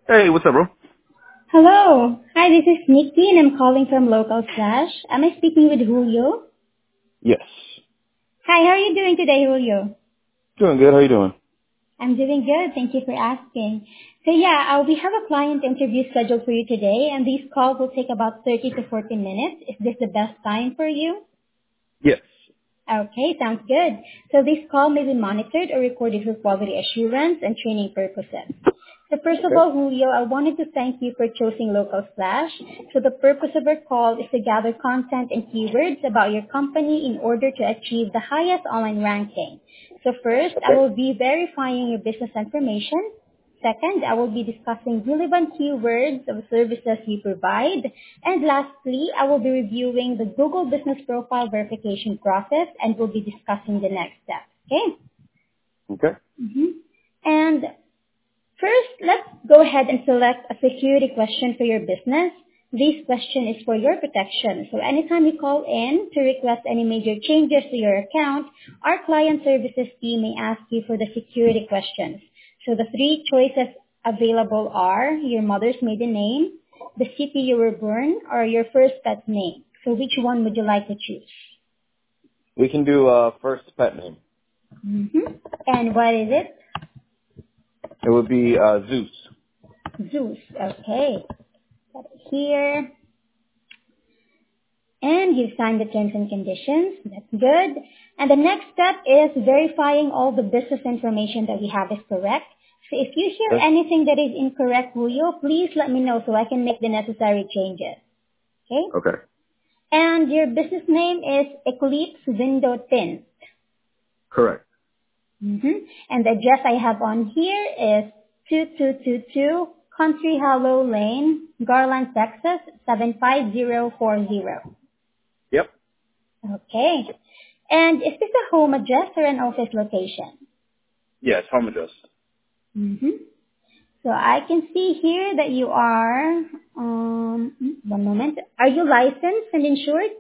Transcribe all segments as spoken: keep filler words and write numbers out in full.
Hey, what's up, bro? Hello. Hi, this is Nikki and I'm calling from Local Slash. Am I speaking with Julio? Yes. Hi, how are you doing today, Julio? Doing good. How you doing? I'm doing good. Thank you for asking. So yeah, uh, we have a client interview scheduled for you today and these calls will take about thirty to forty minutes. Is this the best time for you? Yes. Okay, sounds good. So this call may be monitored or recorded for quality assurance and training purposes. So first of Okay. all, Julio, I wanted to thank you for choosing Local Slash. So the purpose of our call is to gather content and keywords about your company in order to achieve the highest online ranking. So first, I Okay. will be verifying your business information. Second, I will be discussing relevant keywords of services you provide. And lastly, I will be reviewing the Google Business Profile verification process and we'll be discussing the next steps. Okay? Okay. hmm And first, let's go ahead and select a security question for your business. This question is for your protection. So anytime you call in to request any major changes to your account, our client services team may ask you for the security questions. So the three choices available are your mother's maiden name, the city you were born, or your first pet's name. So which one would you like to choose? We can do uh first pet name. hmm And what is it? It would be uh Zeus. Zeus. Okay. Got it here. And you've signed the terms and conditions. That's good. And the next step is verifying all the business information that we have is correct. So if you hear Okay. anything that is incorrect, Julio, please let me know so I can make the necessary changes. Okay? Okay. And your business name is Eclipse Window Tint. Correct. Mm-hmm. And the address I have on here is two two two two Country Hollow Lane, Garland, Texas, seven five zero four zero. Yep. Okay. And is this a home address or an office location? Yes. Home address. Mm-hmm. So I can see here that you are, um, one moment. Are you licensed and insured?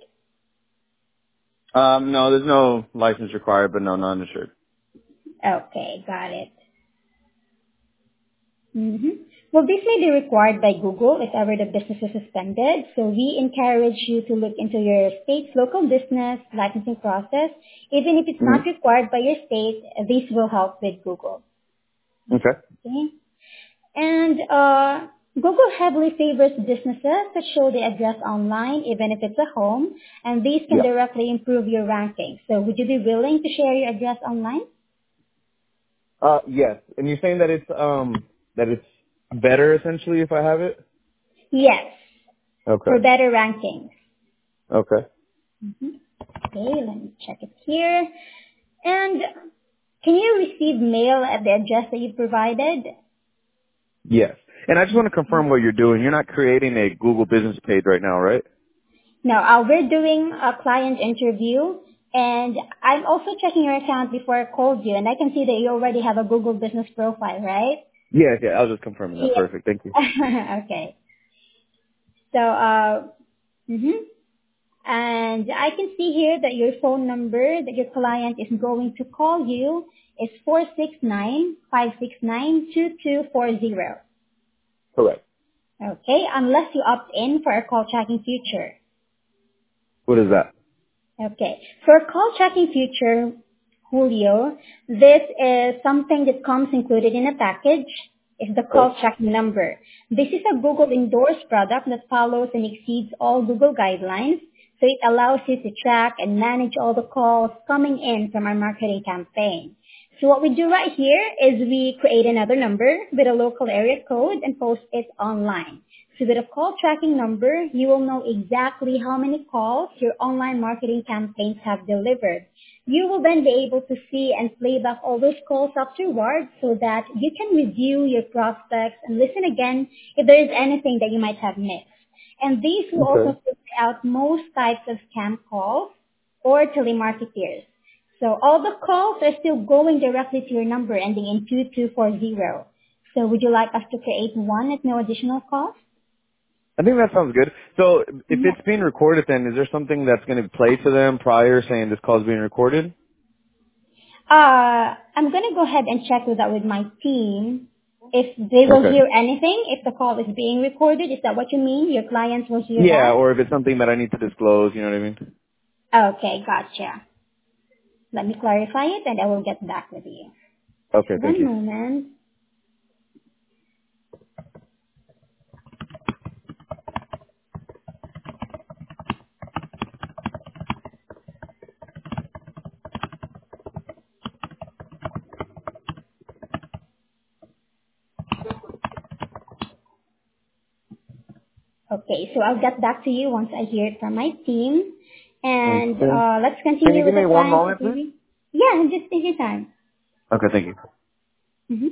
Um, no, there's no license required, but no, non-insured. Okay, got it. Mm-hmm. Well, this may be required by Google if ever the business is suspended. So we encourage you to look into your state's local business licensing process. Even if it's not Mm-hmm. required by your state, this will help with Google. Okay. Okay. And uh, Google heavily favors businesses that show the address online, even if it's a home, and these can Yeah. directly improve your ranking. So would you be willing to share your address online? Uh, yes. And you're saying that it's um that it's better essentially if I have it? Yes, for Okay. better rankings. Okay. hmm Okay, let me check it here. And can you receive mail at the address that you provided? Yes. And I just want to confirm what you're doing. You're not creating a Google business page right now, right? No, uh, we're doing a client interview, and I'm also checking your account before I called you, and I can see that you already have a Google business profile, right? Yes. Yeah. I was just confirming that. Yeah. Perfect. Thank you. Okay. So, uh, mhm. And I can see here that your phone number that your client is going to call you is four six nine, five six nine, two two four zero. Correct. Okay, unless you opt in for a call tracking feature. What is that? Okay. For call tracking feature, Julio, this is something that comes included in a package. Is the Okay. call tracking number. This is a Google endorsed product that follows and exceeds all Google guidelines. So it allows you to track and manage all the calls coming in from our marketing campaign. So what we do right here is we create another number with a local area code and post it online. So with a call tracking number, you will know exactly how many calls your online marketing campaigns have delivered. You will then be able to see and play back all those calls afterwards so that you can review your prospects and listen again if there is anything that you might have missed. And these will Okay. also filter out most types of scam calls or telemarketers. So all the calls are still going directly to your number ending in two two four zero. So would you like us to create one at no additional cost? I think that sounds good. So if Yeah. it's being recorded, then is there something that's going to play to them prior saying this call is being recorded? Uh, I'm going to go ahead and check with that with my team. If they will Okay. hear anything, if the call is being recorded, is that what you mean? Your clients will hear Yeah, that? or if it's something that I need to disclose, you know what I mean? Okay, gotcha. Let me clarify it and I will get back with you. Okay, thank One you. moment. Okay, so I'll get back to you once I hear it from my team. And Okay. uh, let's Can you continue give with me the one client's moment, please? activity. Yeah, just take your time. Okay, thank you. Mm-hmm.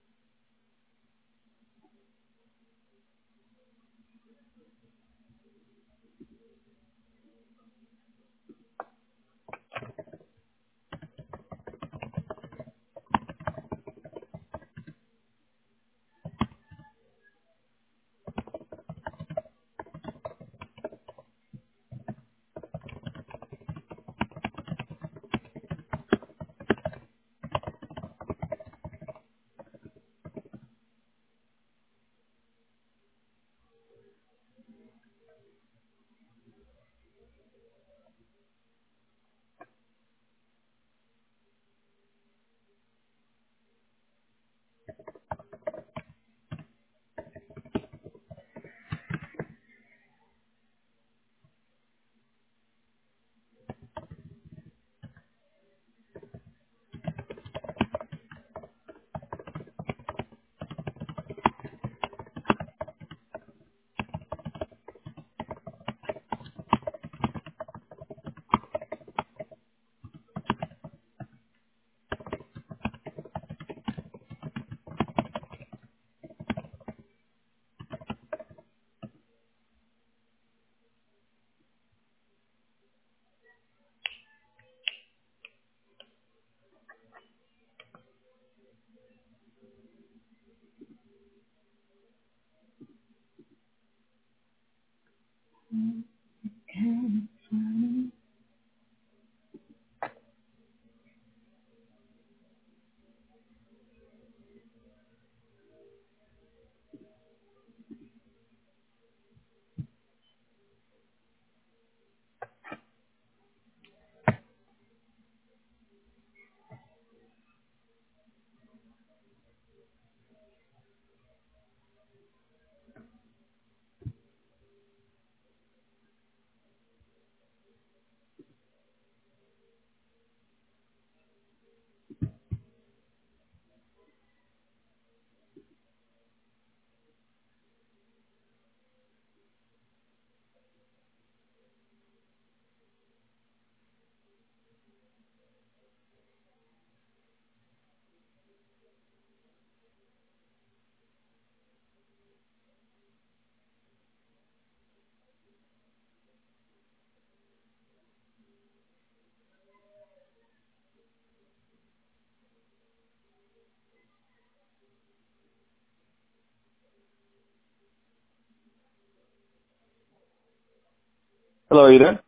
Hello, are you there?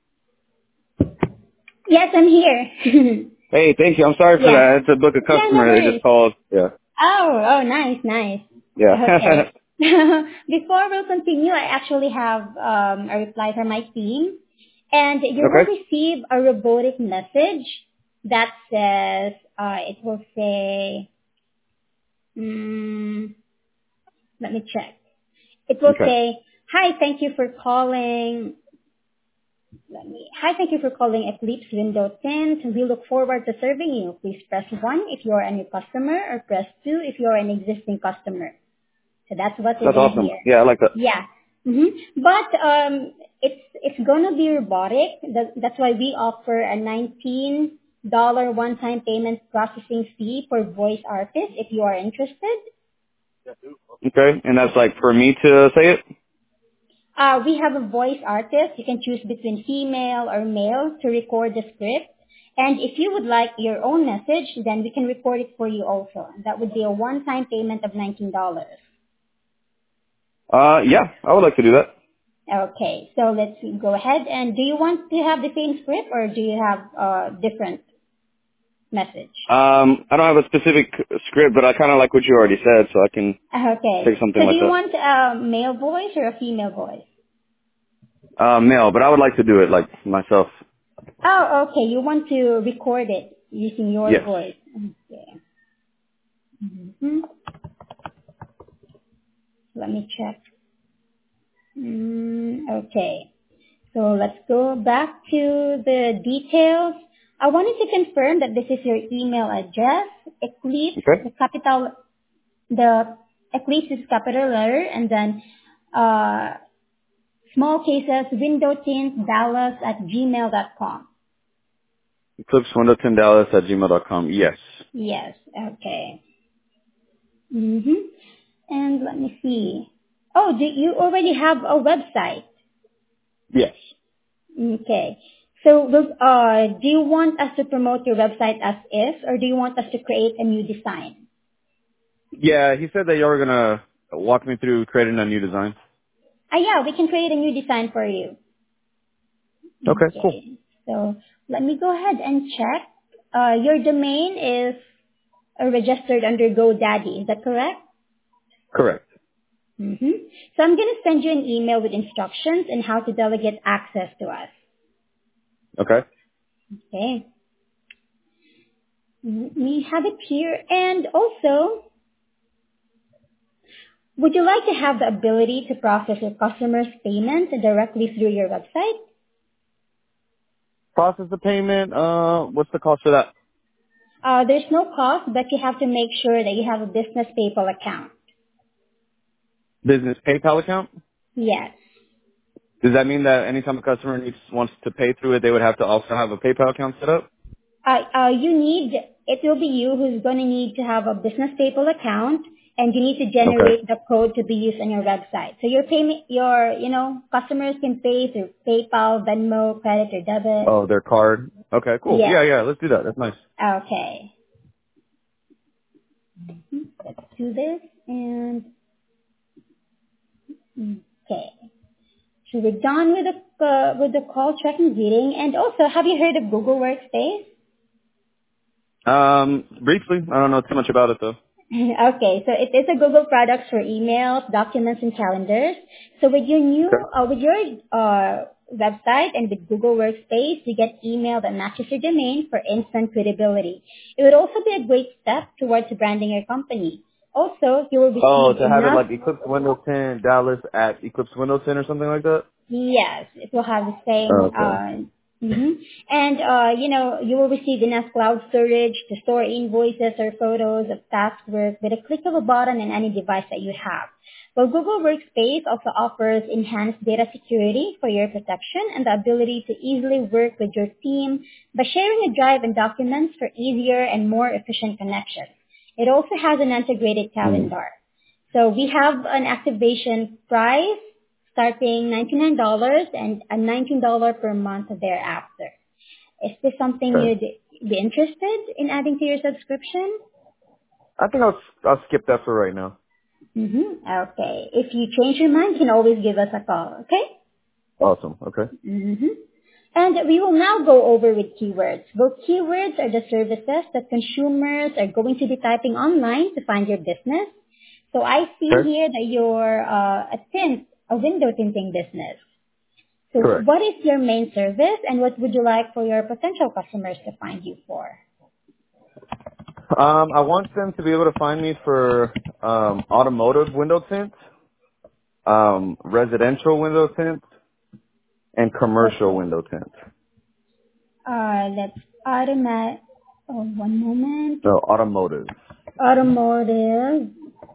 Yes, I'm here. Hey, thank you. I'm sorry for that. Yeah. I had to book a Yeah, no customer. They just worries. called. Yeah. Oh, oh, nice, nice. Yeah. Okay. Before we'll continue, I actually have um, a reply from my team, and you will Okay. receive a robotic message that says, uh, it will say, mm, let me check. It will Okay. say, "Hi, thank you for calling." Let me. Hi, thank you for calling Eclipse Window Tint. We look forward to serving you. Please press one if you are a new customer, or press two if you are an existing customer. So that's what is That's in awesome. here. Yeah, I like that. Yeah. hmm But um, it's it's gonna be robotic. That, that's why we offer a nineteen dollar one-time payment processing fee for voice artists. If you are interested, Okay. And that's like for me to say it? uh, we have a voice artist. You can choose between female or male to record the script. And if you would like your own message, then we can record it for you also. That would be a one-time payment of nineteen dollars. Uh, yeah, I would like to do that. Okay, so let's go ahead. And do you want to have the same script or do you have uh, different message? Um, I don't have a specific script, but I kind of like what you already said, so I can Okay. say something So do like you that. want a male voice or a female voice? Uh, male, but I would like to do it like myself. Oh, okay. You want to record it using your Yes. voice. Okay. hmm Let me check. Mm, okay. So let's go back to the details. I wanted to confirm that this is your email address. Eclipse, Okay. the capital, the Eclipse is capital letter, and then uh, small cases, window tint, Dallas at gmail dot com. Eclipse window ten Dallas at gmail dot com. Yes. Yes. Okay. Mm-hmm. And let me see. Oh, do you already have a website? Yes. Okay. So, will- uh, do you want us to promote your website as is, or do you want us to create a new design? Yeah, he said that you were gonna walk me through creating a new design. Ah, yeah, we can create a new design for you. Okay, cool. Okay. So, let me go ahead and check. Uh, your domain is uh, registered under GoDaddy. Is that correct? Correct. Mm-hmm. So, I'm going to send you an email with instructions on how to delegate access to us. Okay. Okay. We have it here. And also, would you like to have the ability to process your customers' payments directly through your website? Process the payment. Uh, what's the cost for that? Uh, there's no cost, but you have to make sure that you have a business PayPal account. Business PayPal account? Yes. Does that mean that anytime a customer needs wants to pay through it, they would have to also have a PayPal account set up? Uh, uh, you need, it will be you who's going to need to have a business PayPal account, and you need to Okay. generate the code to be used on your website. So your payment, your, you know, customers can pay through PayPal, Venmo, credit or debit. Oh, their card. Okay, cool. Yes. Yeah, yeah. Let's do that. That's nice. Okay. Let's do this and, okay. So we're done with the uh, with the call tracking greeting. And also, have you heard of Google Workspace? Um, briefly, I don't know too much about it though. Okay, so it is a Google product for emails, documents, and calendars. So with your new, Okay. uh, with your uh, website and with Google Workspace, you get email that matches your domain for instant credibility. It would also be a great step towards branding your company. Also, you will Oh, receive to have it enough. like Eclipse Windows ten Dallas at Eclipse Windows ten or something like that? Yes, it will have the same. Okay. Uh, mhm. And uh, you know, you will receive enough cloud storage to store invoices or photos of task work with a click of a button on any device that you have. Well, Google Workspace also offers enhanced data security for your protection and the ability to easily work with your team by sharing a drive and documents for easier and more efficient connections. It also has an integrated Hmm. calendar. So we have an activation price starting ninety-nine dollars and a nineteen dollars per month thereafter. Is this something Okay. you'd be interested in adding to your subscription? I think I'll I'll skip that for right now. Mm-hmm. Okay. If you change your mind, you can always give us a call, okay? Awesome. Okay. Mm-hmm. And we will now go over with keywords. Well, keywords are the services that consumers are going to be typing online to find your business. So I see Okay. here that you're uh, a tint, a window tinting business. So Correct. what is your main service and what would you like for your potential customers to find you for? Um, I want them to be able to find me for um automotive window tint, um, residential window tint, and commercial Okay. window tint. Uh, let's automat. Oh, one moment. So automotive. Automotive.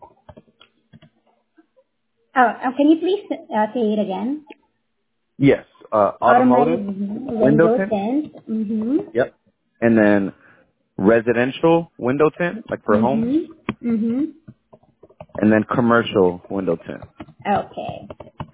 Oh, uh, can you please uh, say it again? Yes. Uh, Automatic automotive window window tint. tint. Mm-hmm. Yep. And then residential window tint, like for homes, Mm-hmm. Mm-hmm. and then commercial window tint. Okay.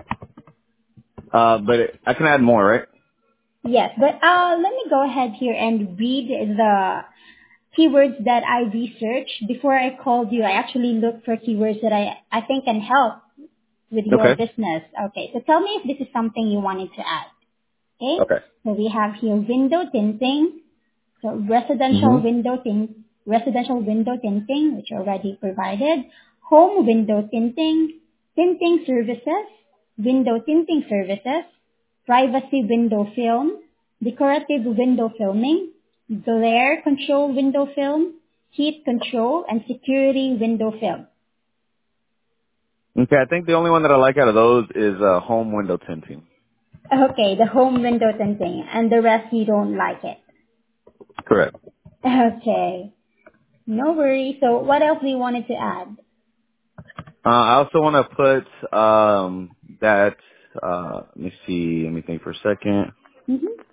Uh, but it, I can add more, right? Yes, but uh, let me go ahead here and read the keywords that I researched. Before I called you, I actually looked for keywords that I, I think can help with your Okay. business. Okay, so tell me if this is something you wanted to add. Okay, Okay. so we have here window tinting, So residential Mhm. window tint, residential window tinting, which already provided, home window tinting, tinting services, window tinting services, privacy window film, decorative window filming, glare control window film, heat control, and security window film. Okay, I think the only one that I like out of those is uh, home window tinting. Okay, the home window tinting, and the rest you don't like it. Correct. Okay, no worries. So what else we wanted to add? Uh, I also want to put um, that. Uh, let me see. Let me think for a second. Mm-hmm.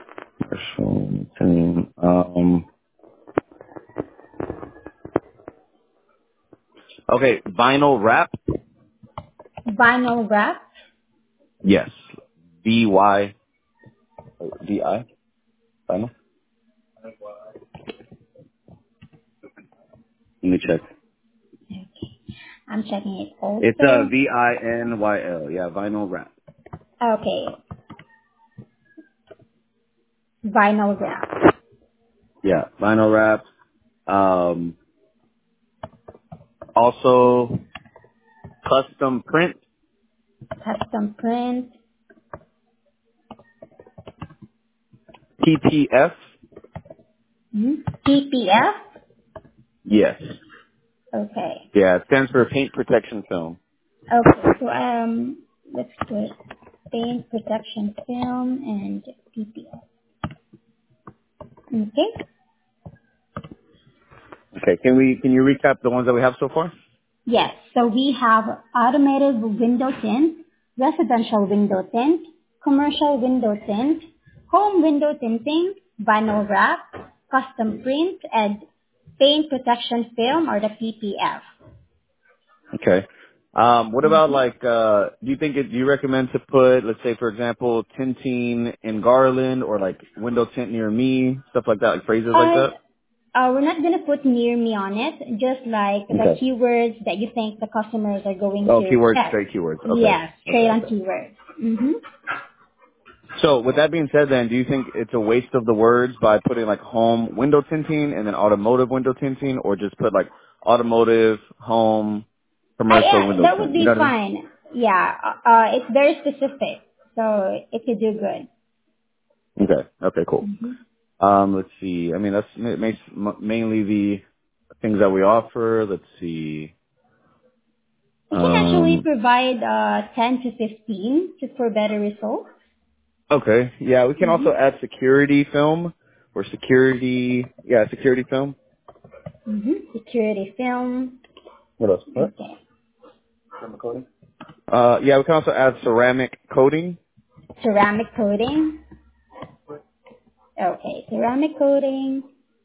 Um, okay, vinyl wrap. Vinyl wrap. Yes. B Y D I. Vinyl. Let me check. I'm checking it It's uh, also. V I N Y L. Yeah, vinyl wrap. Okay, vinyl wrap. Yeah, vinyl wrap. Um, also, custom print. Custom print. P P F. Mm-hmm. P P F. Yes. Okay. Yeah, it stands for paint protection film. Okay, so um, let's put paint protection film and P P F. Okay. Okay, can we can you recap the ones that we have so far? Yes. So we have automated window tint, residential window tint, commercial window tint, home window tinting, vinyl wrap, custom print, and paint protection film or the P P F. Okay. Um, what about Mhm. like, uh, do you think it, do you recommend to put, let's say for example, tinting in Garland or like window tint near me, stuff like that, like phrases like Uh, that? uh, we're not going to put near me on it, just like the Okay. keywords that you think the customers are going Oh, to keywords, test. straight keywords. Okay. Yes, Okay, straight on okay. keywords. Mm-hmm. So with that being said then, do you think it's a waste of the words by putting like home window tinting and then automotive window tinting or just put like automotive, home, Uh, commercial yeah, window that would tint? You be know what I mean? fine. Yeah, uh, uh, it's very specific, so it could do good. Okay. Okay, cool. Mm-hmm. Um, let's see. I mean, that's ma- ma- mainly the things that we offer. Let's see. We can actually Um, provide uh, ten to fifteen to, for better results. okay. Yeah, we can Mm-hmm. also add security film or security. Yeah, security film. Mm-hmm. Security film. What else? What? Okay. Ceramic coating. Uh, yeah, we can also add ceramic coating. Ceramic coating. Okay, ceramic coating.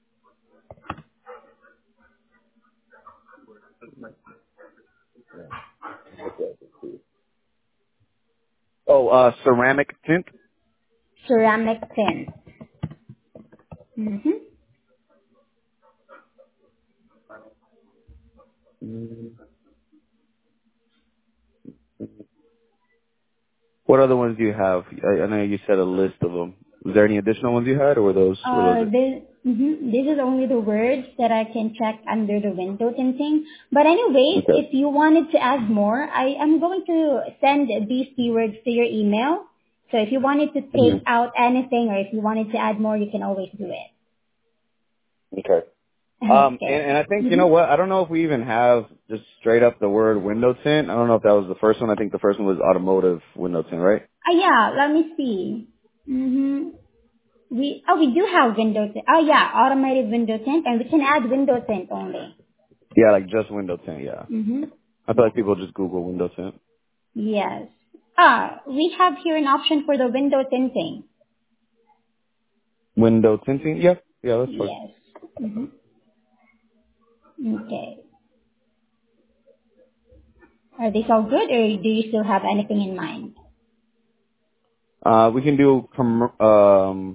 Oh, uh, ceramic tint. Ceramic tint. Mm-hmm. Mm. What other ones do you have? I, I know you said a list of them. Was there any additional ones you had, or were those were those Uh, it? this, mhm, this is only the words that I can check under the window tinting. But anyways, Okay. if you wanted to add more, I am going to send these keywords to your email. So if you wanted to take Mhm. out anything or if you wanted to add more, you can always do it. Okay. Um, and, Okay. and I think, you Mm-hmm. know what, I don't know if we even have just straight up the word window tint. I don't know if that was the first one. I think the first one was automotive window tint, right? Uh, yeah, let me see. Mm-hmm. We, oh, we do have window tint. Oh yeah, automated window tint and we can add window tint only. Yeah, like just window tint, yeah. Mm-hmm. I feel like people just Google window tint. Yes. Ah, we have here an option for the window tinting. Window tinting? Yeah. Yeah, that's fine. Yes. hmm Okay. Are these all good, or do you still have anything in mind? Uh, we can do, com- um,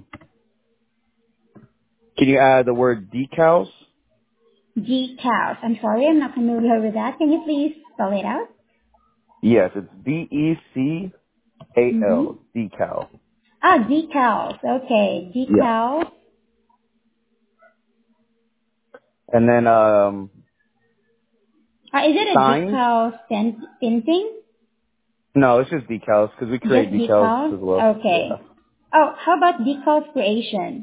can you add the word decals? Decals. I'm sorry, I'm not familiar with that. Can you please spell it out? Yes, it's D E C A Mm-hmm. L, decal. Ah, decals. Okay, Yeah. decals. And then um, Uh, is it a signs. decal tint- tinting? No, it's just decals because we Just create decals decals? as well. Yeah. Okay. Oh, how about decal creation?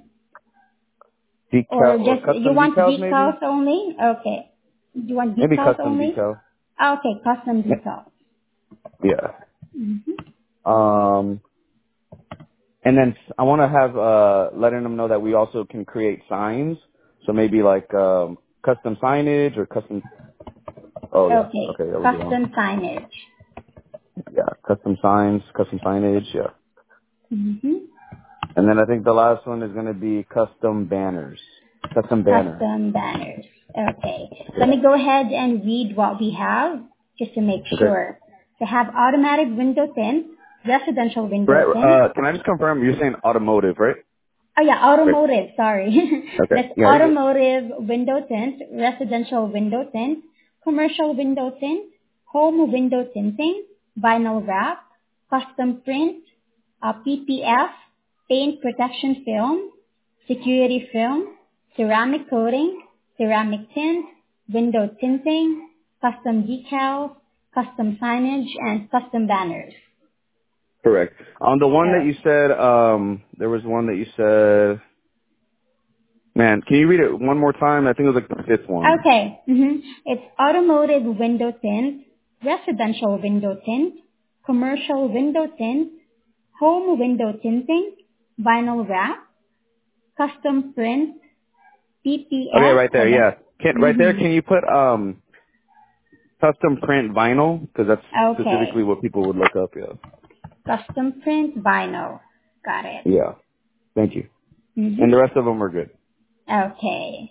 Or Decal or just, you custom want decals maybe? decals only? Okay. You want Maybe decals custom only? decals. Okay, custom decals. Yeah. Mm-hmm. Um, and then s- I want to have uh letting them know that we also can create signs. So maybe like um custom signage or custom. Oh yeah. Okay, Okay, that was wrong. custom signage. Yeah, custom signs, custom signage. Yeah. Mm-hmm. And then I think the last one is going to be custom banners. Custom banner. Custom banners. Okay. Let Yeah. me go ahead and read what we have just to make Okay. sure. To have automatic window tint, residential window Right. tint. Uh, can I just confirm you're saying automotive, right? Oh yeah, Right. automotive, sorry. Okay. That's Yeah. You're good. automotive window tint, residential window tint, commercial window tint, home window tinting, vinyl wrap, custom print, uh, P P F, paint protection film, security film, ceramic coating, ceramic tint, window tinting, custom decals, custom signage, and custom banners. Correct. On the one that Uh, you said, um, there was one that you said, man, can you read it one more time? I think it was like the fifth one. Okay. hmm It's automotive window tint, residential window tint, commercial window tint, home window tinting, vinyl wrap, custom print, Okay, P P F, right there. and that's, Yeah. Can, right there, hmm can you put, um, custom print vinyl? Because that's specifically okay. what people would look up. Yeah. Custom print vinyl. Got it. Yeah. Thank you. hmm And the rest of them are good. Okay.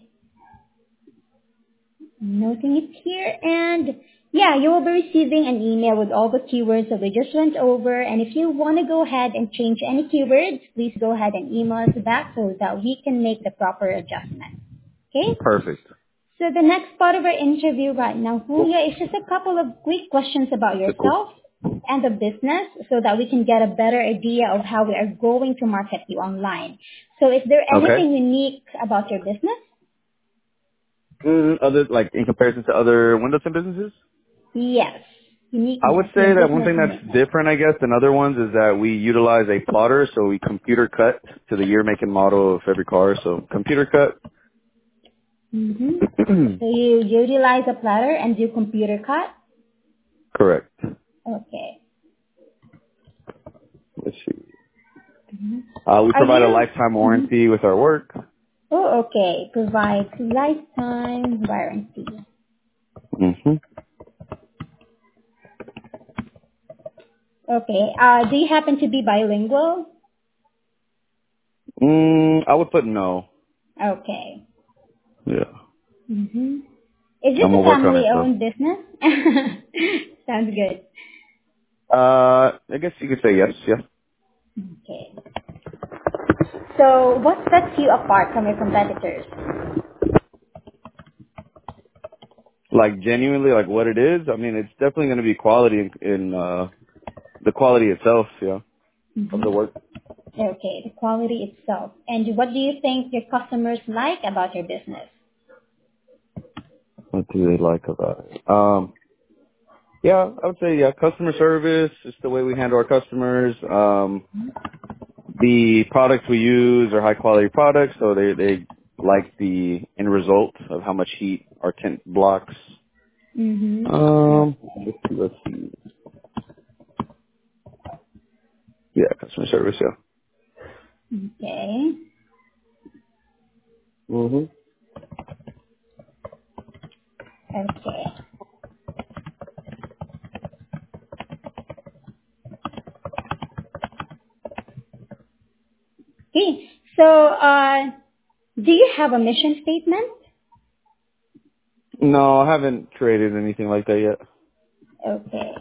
Noting it here, and yeah, you will be receiving an email with all the keywords that we just went over, and if you want to go ahead and change any keywords, please go ahead and email us back so that we can make the proper adjustment. Okay? Perfect. So the next part of our interview right now, Julia, is just a couple of quick questions about Okay, cool. yourself and the business so that we can get a better idea of how we are going to market you online. So is there Okay. anything unique about your business? Mm, other, like, in comparison to other window tint businesses? Yes. I would Uniqueness, your say that one business thing that's uniqueness. different, I guess, than other ones is that we utilize a plotter, so we computer cut to the year, make, and model of every car. So computer cut. Mm-hmm. So you utilize a platter and do computer cut? Correct. Okay. Let's see. hmm Uh, we Are provide a you? lifetime hmm warranty with our work. Oh, okay. Provides lifetime warranty. hmm Okay. Uh, do you happen to be bilingual? Mm, I would put no. Okay. Yeah. Mm-hmm. Is this I'm gonna a work on it though. family-owned business? Sounds good. Uh, I guess you could say yes. Yeah. Okay. So what sets you apart from your competitors? Like genuinely, like what it is. I mean, it's definitely going to be quality in, in uh the quality itself. Yeah. Of Mm-hmm. the work. Okay, the quality itself. And what do you think your customers like about your business? What do they like about it? Um, yeah, I would say yeah, customer service, just the way we handle our customers. Um, the products we use are high quality products, so they they like the end result of how much heat our tint blocks. Mm-hmm. Um, let's see, let's see. Yeah, customer service. Yeah. Okay. Mhm. Okay. Okay. So, uh, do you have a mission statement? No, I haven't created anything like that yet. Okay.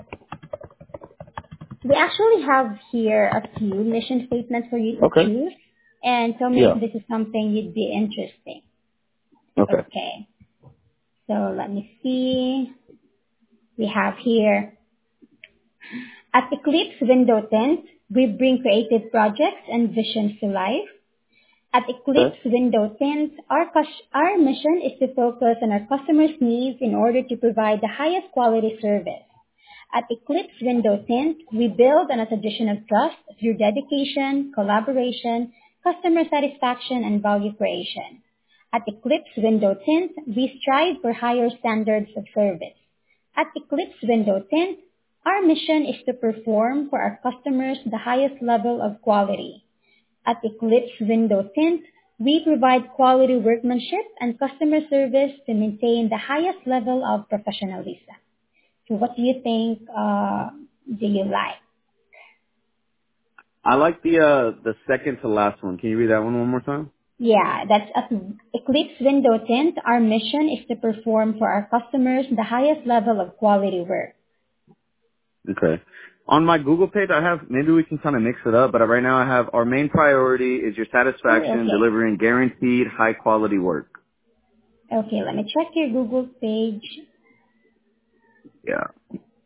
We actually have here a few mission statements for you to Okay. choose, and tell me Yeah. if this is something you'd be interested. Okay. Okay. So let me see. We have here at Eclipse Window Tint, we bring creative projects and visions to life. At Eclipse Okay. Window Tint, our, cus- our mission is to focus on our customers' needs in order to provide the highest quality service. At Eclipse Window Tint, we build on a tradition of trust through dedication, collaboration, customer satisfaction, and value creation. At Eclipse Window Tint, we strive for higher standards of service. At Eclipse Window Tint, our mission is to perform for our customers the highest level of quality. At Eclipse Window Tint, we provide quality workmanship and customer service to maintain the highest level of professionalism. So what do you think, uh, do you like? I like the uh the second to last one. Can you read that one one more time? Yeah, that's at Eclipse Window Tint. Our mission is to perform for our customers the highest level of quality work. Okay. On my Google page, I have, maybe we can kind of mix it up, but right now I have our main priority is your satisfaction, Okay. delivering guaranteed high quality work. Okay, let me check your Google page. Yeah.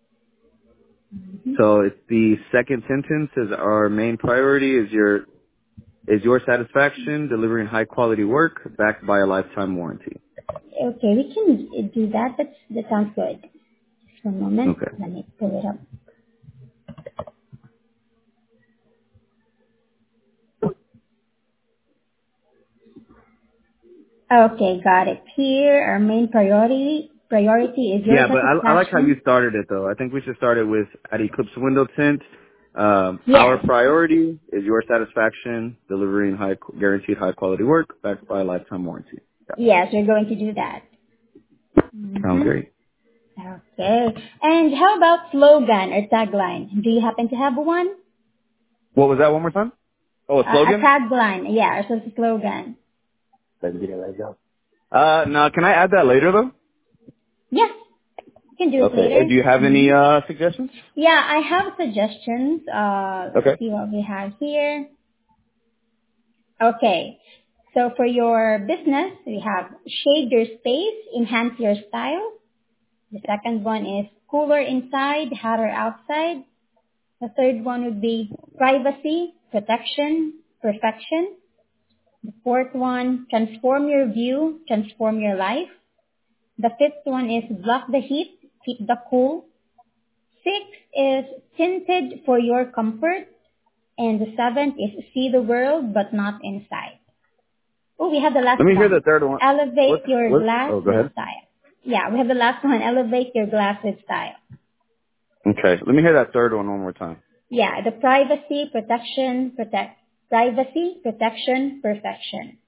So it's the second sentence is our main priority is your is your satisfaction, delivering high quality work backed by a lifetime warranty. Okay, we can do that. That's, that sounds good. Just one moment. Okay. Let me pull it up. Okay, got it. Here, our main priority priority is your Yeah, but I, I like how you satisfaction. started it though. I think we should start it with at Eclipse Window Tint. Um, our Yes, priority is your satisfaction, delivering high guaranteed high quality work backed by a lifetime warranty. Yeah. yes, we're going to do that. Sounds Mm-hmm. great. Okay. And how about slogan or tagline? Do you happen to have one? What was that one more time? Oh, a Uh, a slogan? tagline, yeah, or so it's a slogan. Uh, no, can I add that later though? Yes, you can do it Okay. Uh, later. Do you have any, Mm-hmm. uh, suggestions? Yeah, I have suggestions. Uh, let's Okay. see what we have here. Okay. So for your business, we have shade your space, enhance your style. The second one is cooler inside, hotter outside. The third one would be privacy, protection, perfection. The fourth one, transform your view, transform your life. The fifth one is block the heat, keep the cool. Sixth is tinted for your comfort. And the seventh is see the world but not inside. Oh, we have the Let last me hear the one. third one. Elevate What, your what? glass Oh, go with ahead. style. Yeah, we have the last one. Elevate your glass with style. Okay. Let me hear that third one one more time. Yeah, the privacy, protection, protect, privacy, protection, perfection.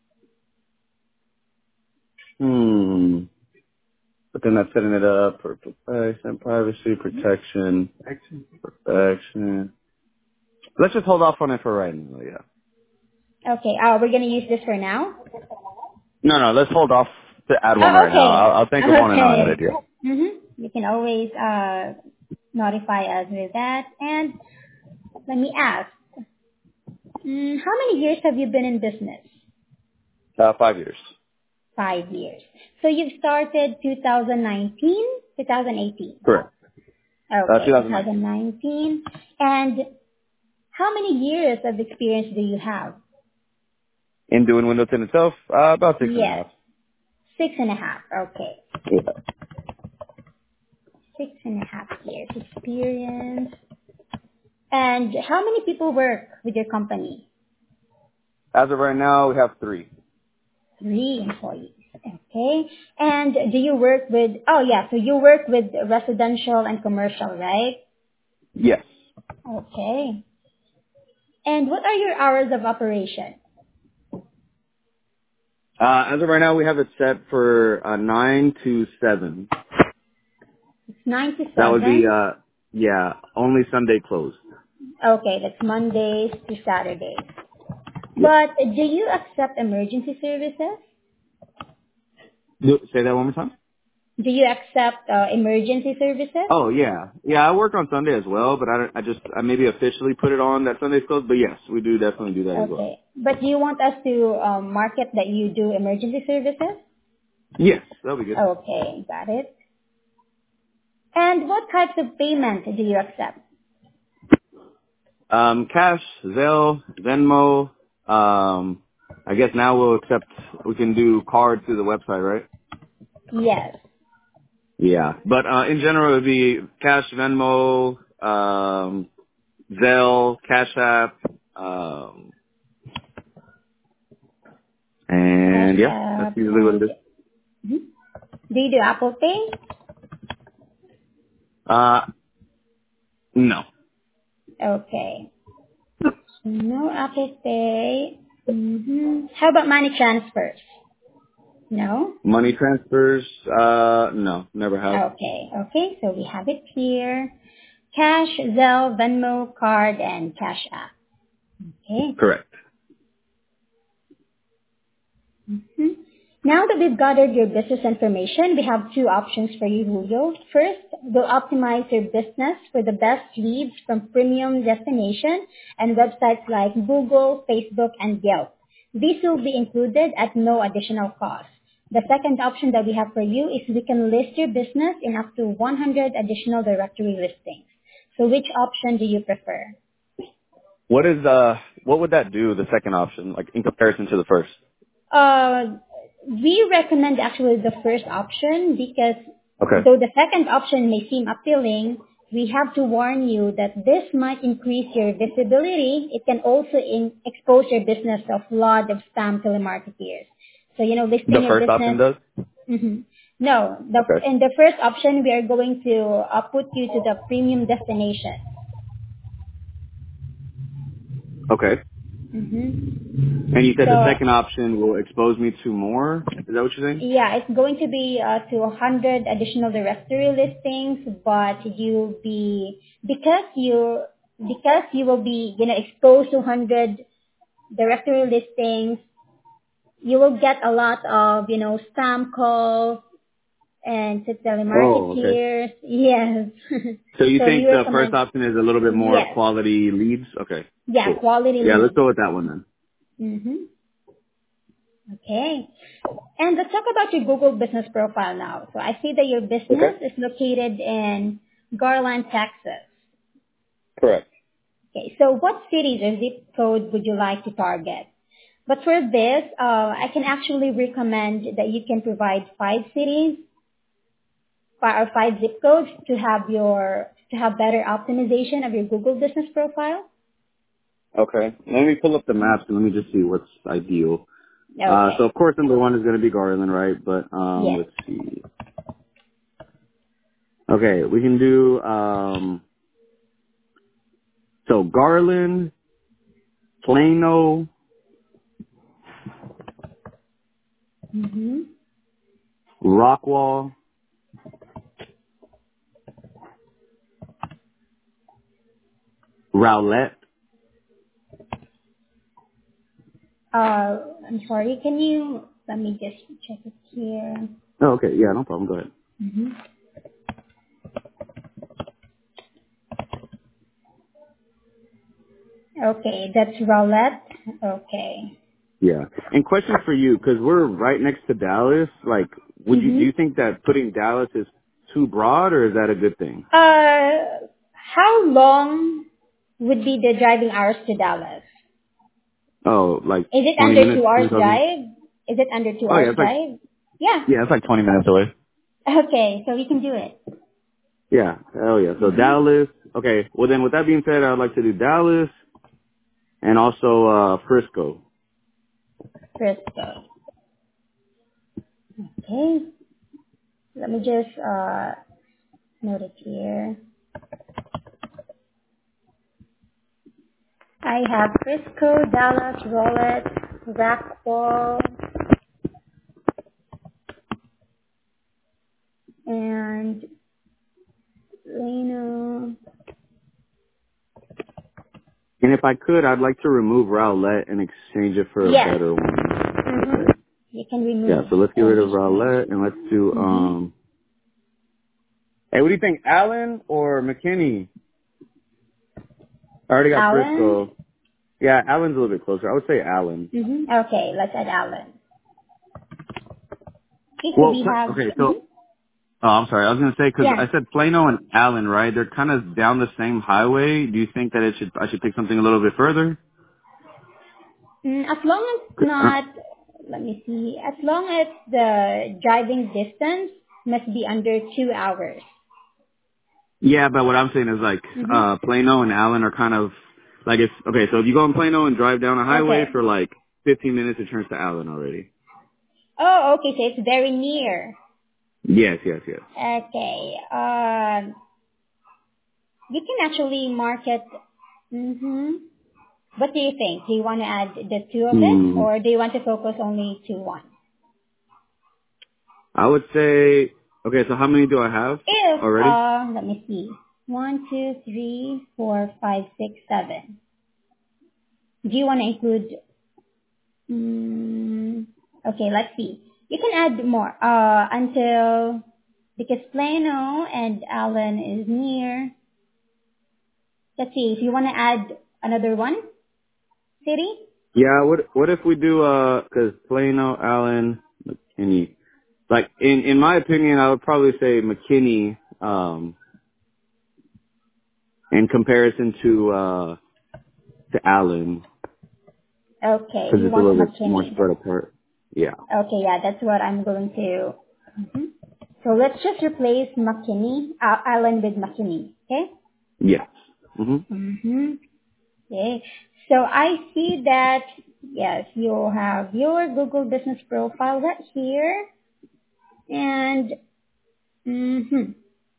Hmm. But then that's setting it up for perfection, privacy, protection, perfection. Let's just hold off on it for right now, yeah. Okay, uh, we're gonna use this for now. No, no, let's hold off to add one Oh, right now. okay. I'll, I'll think of one and I'll add Okay. it, yeah. Mm-hmm. You can always uh, notify us with that. And let me ask, mm, how many years have you been in business? Uh, five years. Five years. So you've started two thousand nineteen, two thousand eighteen. Correct. Uh, Okay, two thousand nineteen. two thousand nineteen. And how many years of experience do you have? In doing Windows ten itself, uh, about six and a Yes, half. six and a half. Okay, Yeah. six and a half years experience. And how many people work with your company? As of right now, we have three. Three employees. Okay. And do you work with, oh yeah, so you work with residential and commercial, right? Yes. Okay. And what are your hours of operation? Uh, as of right now, we have it set for uh, nine to seven. It's nine to That would be, seven. uh, yeah, only Sunday closed. Okay, that's Mondays to Saturdays. Yep. But do you accept emergency services? Do, say that one more time. Do you accept uh, emergency services? Oh yeah, yeah. I work on Sunday as well, but I, don't- I just I maybe officially put it on that Sunday's closed. But yes, we do definitely do that as well. Okay. But do you want us to um, market that you do emergency services? Yes, that'll be good. Okay, got it. And what types of payment do you accept? Um, cash, Zelle, Venmo, um, I guess now we'll accept, we can do card through the website, right? Yes. Yeah. But, uh, in general, it would be Cash, Venmo, um, Zelle, Cash App, um, and Cash yeah, that's App usually what it and is. mhm. Do you do Apple Pay? Uh, no. Okay. No Apple Pay. Mm-hmm. How about money transfers? No? Money transfers, uh, no, never have. Okay. Okay. So we have it here. Cash, Zelle, Venmo, card, and Cash App. Okay. Correct. Mhm. Now that we've gathered your business information, we have two options for you, Julio. First, we'll optimize your business for the best leads from premium destination and websites like Google, Facebook, and Yelp. These will be included at no additional cost. The second option that we have for you is we can list your business in up to one hundred additional directory listings. So which option do you prefer? What is, uh, what would that do, the second option, like in comparison to the first? Uh, we recommend actually the first option because Okay. though the second option may seem appealing, we have to warn you that this might increase your visibility. It can also in, expose your business to a flood of spam telemarketers. So, you know, The listing your first option business. does? Mhm. No, the, Okay. in the first option, we are going to uh, put you to the premium destination. Okay. hmm And you said the So second option will expose me to more? Is that what you're saying? yeah, it's going to be uh, to one hundred additional directory listings, but you'll be because you because you will be you know exposed to one hundred directory listings, you will get a lot of you know spam calls and to Oh, okay. telemarketers. Yes, So you so we think the first recommend option is a little bit more yes, quality leads? Okay. yeah, Cool. quality Yeah, let's leads. go with that one then. Mm-hmm. Okay. And let's talk about your Google business profile now. So I see that your Okay. business is located in Garland, Texas. Correct. Okay, so what cities or zip code would you like to target? But for this, uh, I can actually recommend that you can provide five cities fi- or five zip codes to have your to have better optimization of your Google business profile. Okay. Let me pull up the maps and let me just see what's ideal. Uh, so Okay. of course number one is going to be Garland, right? But, um, Yes. let's see. Okay, we can do, um, so Garland, Plano, Mm-hmm. Rockwall. Rowlett. Uh, I'm sorry. Can you let me just check it here. Oh, okay. Yeah, no problem. Go ahead. Mm-hmm. Okay, that's Rowlett. Okay. Yeah. And question for you, because we're right next to Dallas. Like, would you do Mm-hmm. you think that putting Dallas is too broad, or is that a good thing? Uh, how long would be the driving hours to Dallas? Oh, like Is it twenty under minutes? two hours twenty something? drive? Is it under two Oh yeah, hours it's like drive? Yeah. yeah, it's like twenty minutes away. Okay, so we can do it. Yeah. Hell yeah. So Mm-hmm. Dallas. Okay. Well then, with that being said, I'd like to do Dallas and also uh Frisco. Frisco. Okay. Let me just uh note it here. I have Frisco, Dallas, Rowlett, Rockwall, and Plano. And if I could, I'd like to remove Rowlett and exchange it for a Yes. better one. Mm-hmm. Okay. You can Yeah. remove So let's get rid of any. Rowlett and let's do Mm-hmm. um. Hey, what do you think, Allen or McKinney? I already got Allen. Frisco. Yeah, Allen's a little bit closer. I would say Allen. Mm-hmm. Okay, let's add Allen. Okay, so Well, we Pla- have. okay, Mm-hmm. so oh, I'm sorry. I was gonna say because Yeah. I said Plano and Allen, right? They're kind of down the same highway. Do you think that it should I should pick something a little bit further? Mm, as long as not, let me see, as long as the driving distance must be under two hours. Yeah, but what I'm saying is like Mm-hmm. uh Plano and Allen are kind of like if okay, so if you go in Plano and drive down a highway Okay. for like fifteen minutes, it turns to Allen already. Oh, okay, so it's very near. Yes, yes, yes. Okay. Um, you can actually market. Mm-hmm. What do you think? Do you want to add the two of it, Hmm. or do you want to focus only to one? I would say okay. So how many do I have If already? uh, let me see, one, two, three, four, five, six, seven. Do you want to include? Mm, okay, let's see. You can add more uh, until because Plano and Allen is near. Let's see if you want to add another one city. Yeah. What What if we do uh? Because Plano, Allen, McKinney. Like in in my opinion, I would probably say McKinney. Um, in comparison to uh to Allen, Okay, because you it's a want little bit more McKinney. spread apart. Yeah. Okay, yeah, that's what I'm going to. Mhm. So let's just replace McKinney, uh, Allen with McKinney. Okay. Yes. Mhm. Mm-hmm. Okay. So I see that yes, you have your Google Business Profile right here, and mhm.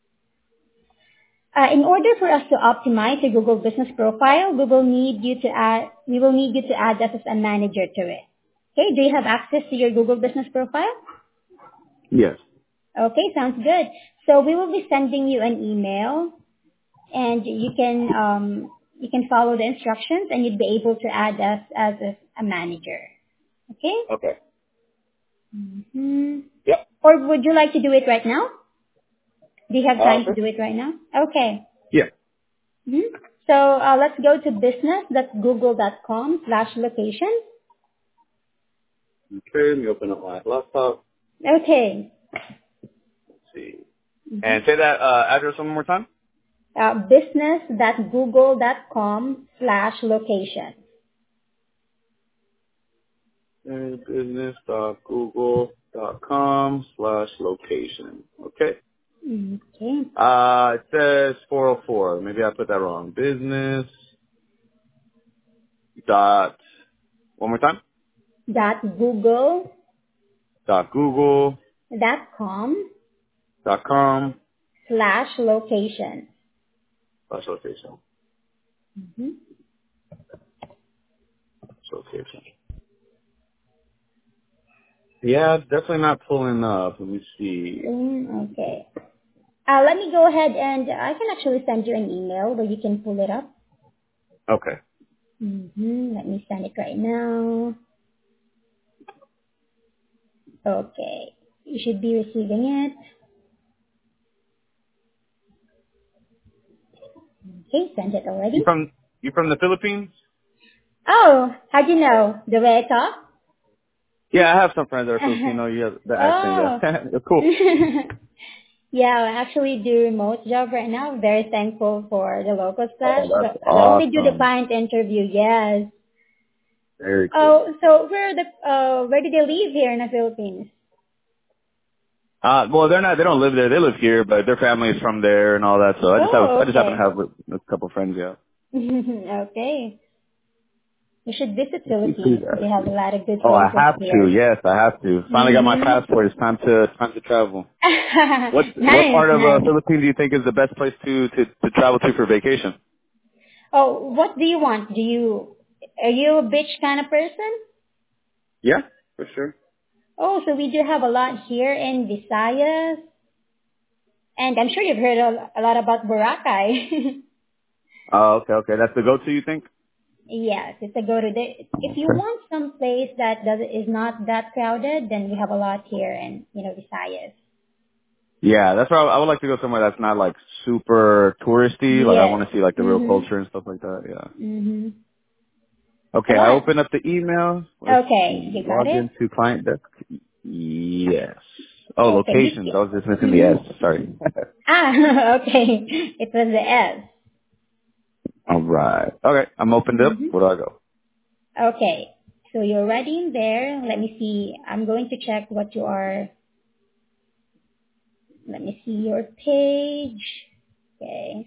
Uh, in order for us to optimize your Google Business Profile, we will need you to add. We will need you to add us as a manager to it. Okay. Do you have access to your Google Business Profile? Yes. Okay, sounds good. So we will be sending you an email, and you can um, you can follow the instructions, and you'd be able to add us as a, a manager. Okay. Okay. hmm Yep. Or would you like to do it right now? Do you have Uh, time to sure. do it right now? Okay. Yeah. hmm So uh, let's go to business dot google dot com slash location. Okay, let me open up my laptop. Okay. Let's see. hmm And say that uh, address one more time. Uh, business dot google dot com slash location. Business dot google dot com slash location. Okay. Okay. Uh, it says four oh four. Maybe I put that wrong. Business dot, one more time. Dot google Dot google dot com dot com slash location. slash location. Mm-hmm. Location. Yeah, definitely not pulling up. Let me see. Mm, okay. Uh, let me go ahead and I can actually send you an email where you can pull it up. Okay. Mm-hmm. Let me send it right now. Okay. You should be receiving it. Okay, send it You already. from you from the Philippines? Oh, how'd you know? The way I talk? Yeah, I have some friends that are Filipino. You have the accent, yeah. Oh. It's cool. Yeah, I actually do remote job right now. Very thankful for the local Oh, slash, that's but I only do the awesome. client interview. Yes. Very cool. Oh, so where the uh where did they live here in the Philippines? Uh, well, they're not. They don't live there. They live here, but their family is from there and all that. So I just have. Oh, I just happen to okay. have a, a couple friends. Yeah. Okay. You should visit You see Philippines. They that? have a lot of good Oh, I places have to. here. Yes, I have to. Finally got my Mhm. passport. It's time to time to travel. What what Nice, part of uh, nice. Philippines do you think is the best place to to to travel to for vacation? Oh, what do you want? Do you are you a beach kind of person? Yeah, for sure. Oh, so we do have a lot here in Visayas, and I'm sure you've heard a, a lot about Boracay. Oh, okay, okay. That's the go-to. You think? Yes, it's a go to. The, if you Okay. want some place that does is not that crowded, then we have a lot here in you know Visayas. Yeah, that's where I, I would like to go somewhere that's not like super touristy. Like I Yes. want to see like the real Mhm. culture and stuff like that. Yeah. Mhm. A Okay, I lot. open up the email. Let's Okay, see. you got Log it. into client desk. Yes. Oh, Okay. You, locations. I was just missing the mhm. S. Sorry. Ah, okay. It was the S. All right. Okay, I'm opened up. Mhm. Where do I go? Okay. So you're already in there. Let me see. I'm going to check what you are. Let me see your page. Okay.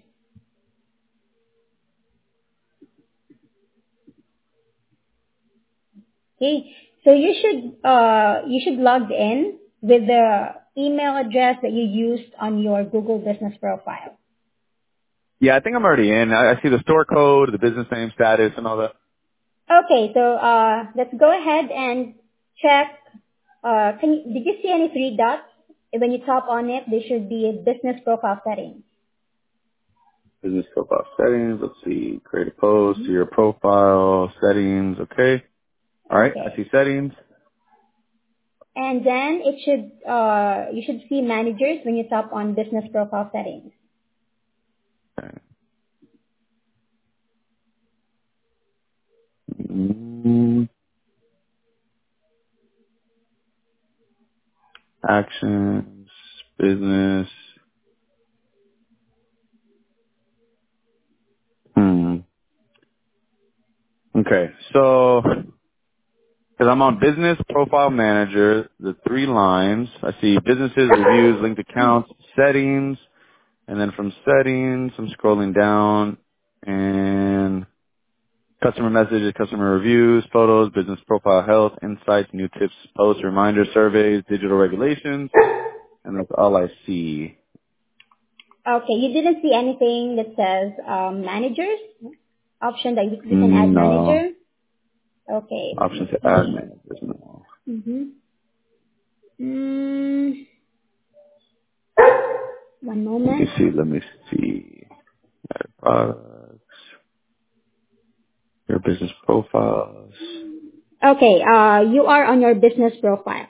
Okay. So you should uh you should log in with the email address that you used on your Google Business profile. Yeah, I think I'm already in. I, I see the store code, the business name, status, and all that. Okay. So uh let's go ahead and check. Uh, can you, did you see any three dots? When you tap on it, there should be a business profile setting. Business profile settings. Let's see. Create a post. To your profile settings. Okay. All right. I Okay. see settings. And then it should, uh, you should see managers when you tap on business profile settings. Okay. Mm, actions. Business. Hmm. Okay. So, because I'm on business profile manager, the three lines. I see businesses, reviews, linked accounts, settings, and then from settings, I'm scrolling down and customer messages, customer reviews, photos, business profile health, insights, new tips, posts, reminders, surveys, digital regulations, and that's all I see. Okay, you didn't see anything that says um, managers option that you, you can add No. manager. Okay, let Option me to add see. managers, no. Mm-hmm. Mm, one Let me moment. see, let me see. Add products, your business profiles. Okay, uh, you are on your business profile.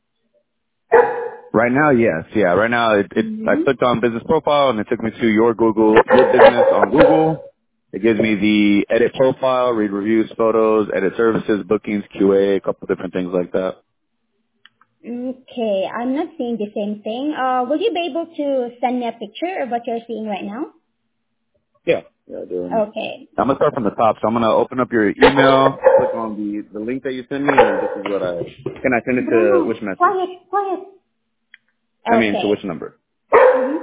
Right now, yes, yeah. Right now, it, it I Mm-hmm. clicked on business profile and it took me to your Google, your business on Google. It gives me the edit profile, read reviews, photos, edit services, bookings, Q A, a a couple different things like that. Okay, I'm not seeing the same thing. Uh, will you be able to send me a picture of what you're seeing right now? Yeah. Yeah, doing. Okay. I'm gonna start from the top. So I'm gonna open up your email, click on the the link that you sent me, and this is what I can I send it to Bruno, which message? quiet, quiet. I mean, to Okay. which number? Mhm.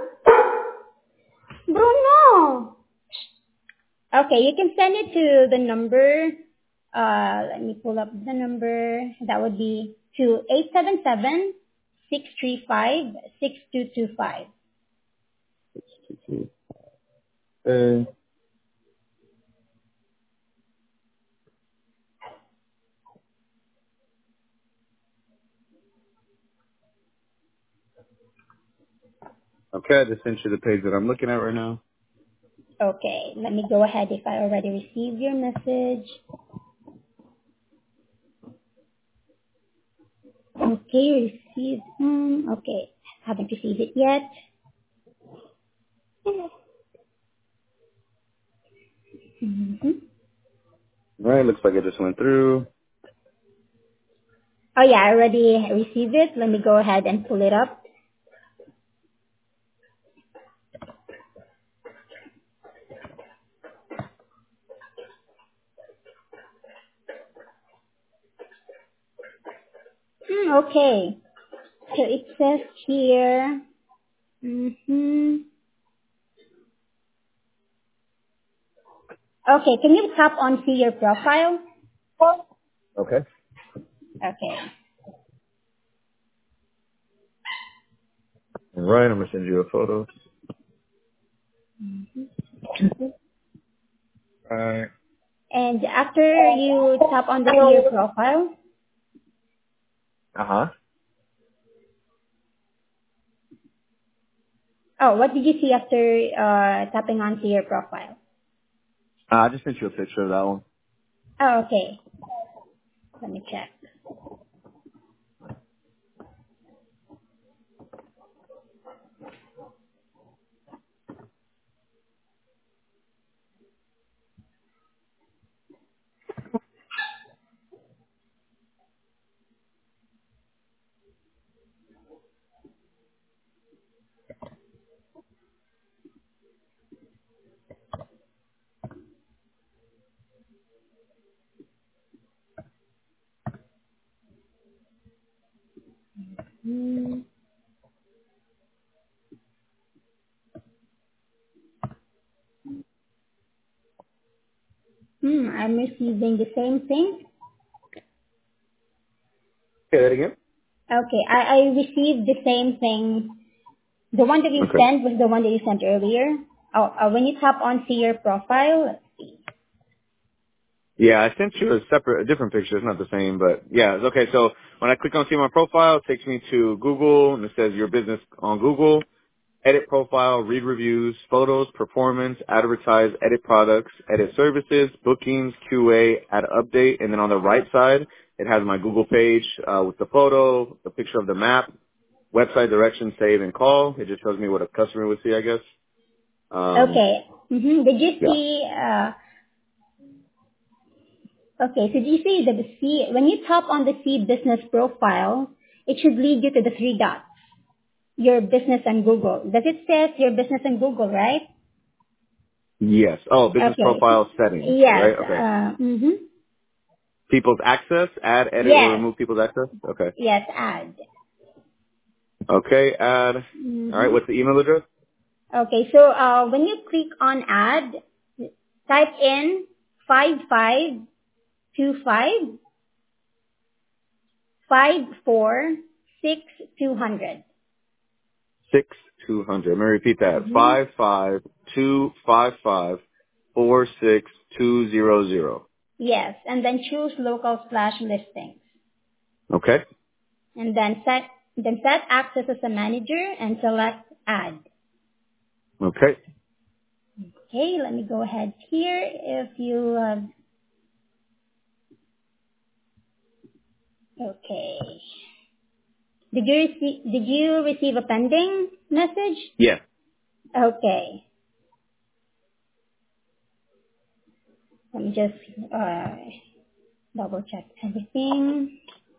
Bruno! Okay, you can send it to the number. Uh, let me pull up the number. That would be to eight seven seven six three five six two two five. Uh, okay, I just sent you the page that I'm looking at right now. Okay, let me go ahead if I already received your message. Okay, received. Hmm, okay, haven't received it yet. Mm-hmm. All right, looks like it just went through. Oh yeah, I already received it. Let me go ahead and pull it up. Hmm, okay. So it says here. Mm-hmm. Okay, can you tap on see your profile? Okay. Okay. All right, I'm gonna send you a photo. All right. And after you tap on the see your profile, Uh huh. oh, what did you see after uh, tapping on see your profile? Uh, I just sent you a picture of that one. Oh, okay. Let me check. Hmm. Hmm, I'm receiving the same thing. Say that again. Okay, I, I received the same thing. The one that you Okay. sent was the one that you sent earlier. Oh, uh, when you tap on see your profile, let's see. Yeah, I sent you a separate, a different picture. It's not the same, but yeah, it's okay. So when I click on see my profile, it takes me to Google and it says your business on Google. Edit profile, read reviews, photos, performance, advertise, edit products, edit services, bookings, Q A, add update, and then on the right side, it has my Google page uh, with the photo, the picture of the map, website directions, save, and call. It just shows me what a customer would see, I guess. Um, Okay. Mm-hmm. Did you yeah. see, uh, okay, so did you see the see, when you tap on the see business profile, it should lead you to the three dots, your business and Google. Does it say your business and Google, right? Yes. Oh, business Okay. profile settings, Yes. right? Okay. Uh, mm-hmm. People's access, add, edit, or Yes. remove people's access? Okay. Yes, add. Okay, add. All right, Mm-hmm. what's the email address? Okay, so uh, when you click on add, type in five five two five five four six two hundred. Six two hundred. Let me repeat that. Mm-hmm. Five five two five five four six two zero zero. Yes, and then choose local slash listings, Okay. and then set then set access as a manager and select add. Okay. Okay, let me go ahead here. If you uh, okay, did you receive did you receive a pending message? Yeah. Okay, let me just uh, double check everything.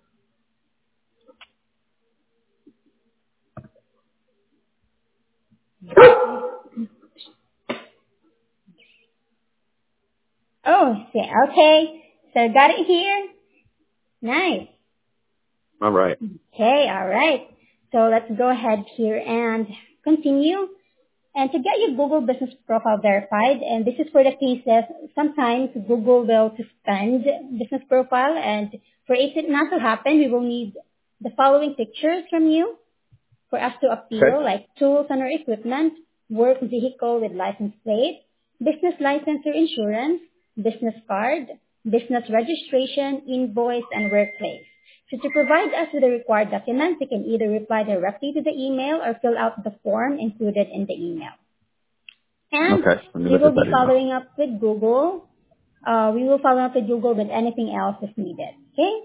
Oh, yeah, okay. So got it here. Nice. All right. Okay, all right. So let's go ahead here and continue. And to get your Google business profile verified, and this is for the cases, sometimes Google will suspend business profile, and for it not to happen, we will need the following pictures from you for us to Okay. appeal, like tools and or equipment, work vehicle with license plate, business license or insurance, business card, business registration, invoice, and workplace. So to provide us with the required documents, you can either reply directly to the email or fill out the form included in the email. And Okay. Let me we look will at be that email. following up with Google. Uh, we will follow up with Google with anything else if needed. Okay?